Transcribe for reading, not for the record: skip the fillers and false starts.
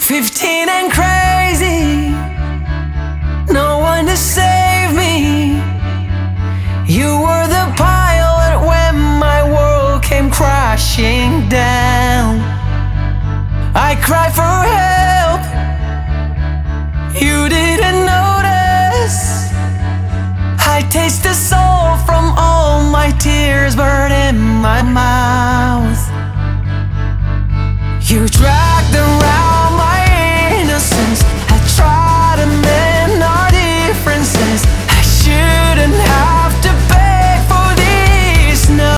15 and crazy, no one to save me. You were the pilot when my world came crashing down. I cried for help, you didn't notice. I taste the salt from all my tears burned in my mouth. You tried